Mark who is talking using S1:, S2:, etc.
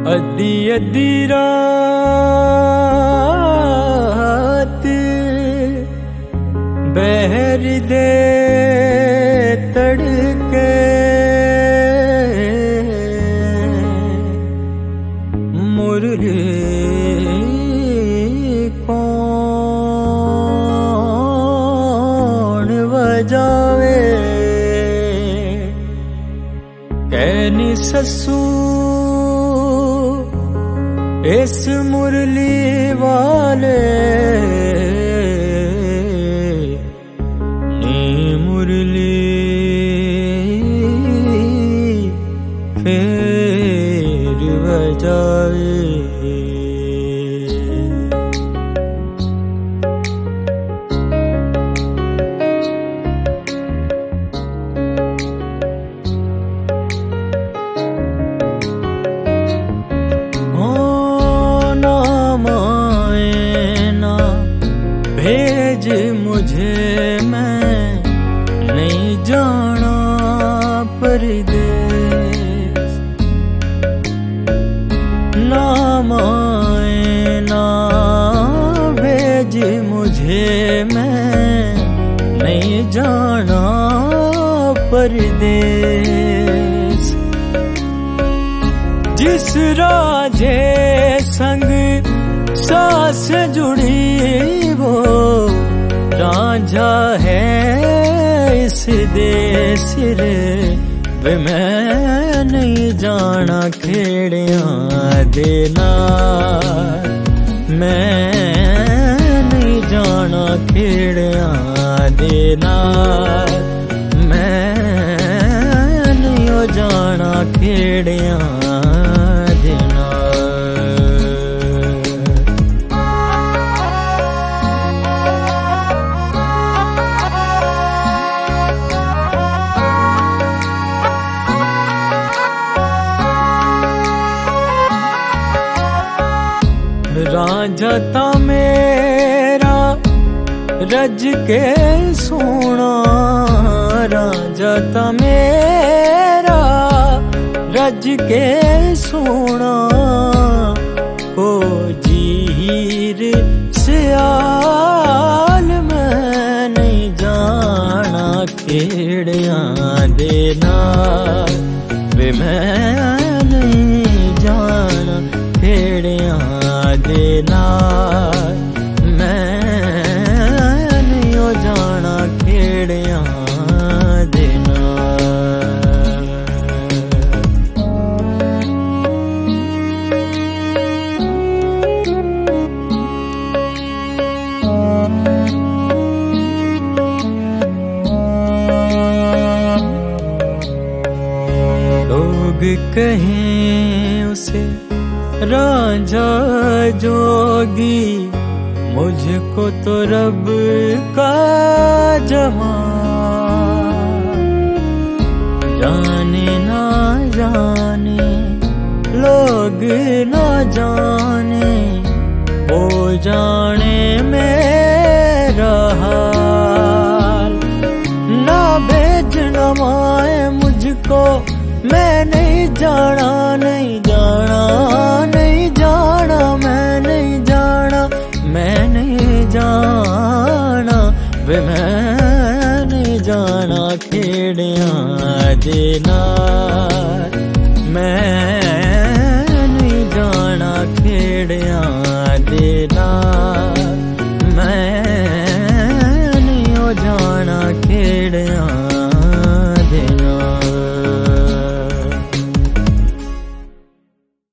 S1: अद्धी अद्धी रात बहर दे तड़के मुरली कौन बजावे कहनी ससू इस मुरली वाले नी मुरली फिर बजावे भेज मुझे मैं नहीं जाना परदेस ना माए ना भेज मुझे मैं नहीं जाना परदेस जिस राजे संग सास जुड़ी वो रांझा है इस देश रे वे मैं नहीं जाना खेड़िया देना मैं नहीं जाना खेड़िया देना मैं नहीं जाना खेड़िया देना रांझा मेरा रज के सोना रांझा मेरा रज के सोना ओ जीर सियाल मैं नहीं जाना खेड़िया देना वे मैं नहीं जाना खेड़िया देना मैं नहीं जाना खेड़िया देना लोग कहें उसे रांझा जोगी मुझको तो रब का जमाल जाने ना जाने लोग ना जाने वो जाने मेरा हाल ना भेजना माए मुझको मैं नहीं जाना नहीं जाना नहीं जाना मैं नहीं जाना मैं नहीं जाना वे मैं नहीं जाना खेड़िया देना मैं